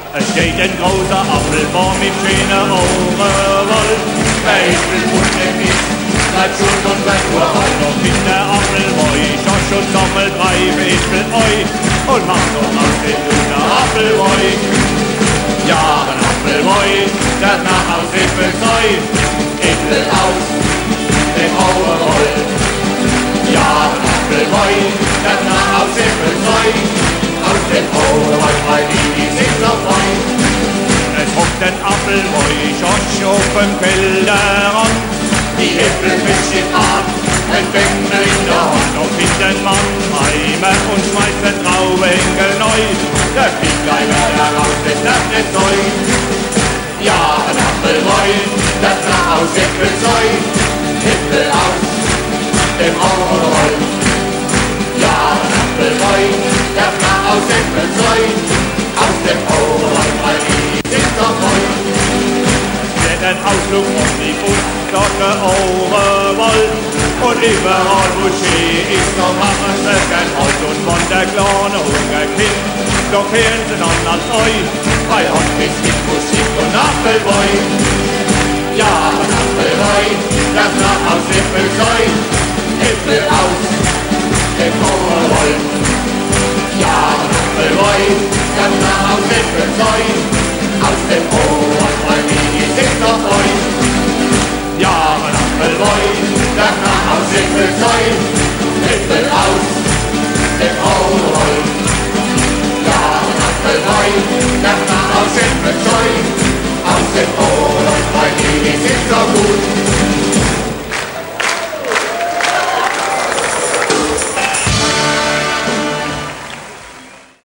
Es steht ein großer Apfelbaum mit schöner Overall. Der Äpfel und der Mist, bleibt schon und bleibt nur heut. Noch mit der Apfelboi, schosch und sammelt reife Äpfel eu. Und macht noch aus dem Luder Apfelboi. Ja, ein Apfelboi, das nach aus Äpfelzeu. Äpfel aus dem Overall. Ja, ein Apfelboi, das nach aus Äpfelzeu. Aus dem Overall, weil die sind so fein. Es hockt ein Apfelboi, schosch auf dem Kelderrand. Die Äpfel fischen ab, ein Bängel in der Hand. Noch mit den Mannheimer und schmeißt den Trauenkel neu. Der fliegt gleich wieder raus, das darf nicht sein. Ja, ein Apfelboi, das nach aus Äpfelzeu. Äpfel aus dem Overall. Ja, ein Apfelboi, das nach aus Äpfelzeu. Aus dem Overall, weil die sind so voll. Ein Ausflug um die Busglocke Overall. Und überall wo Schnee ist, noch machen sie kein Halt. Und von der kleine Hungerkind, doch kehren sie dann als Eu. Bei uns ist mit Musik und Apfelboi. Ja, ein Apfelboi, das nach aus Äpfelzeu. Äpfel aus dem Overall. Ja, ein Apfelboi, das nach aus Äpfelzeu.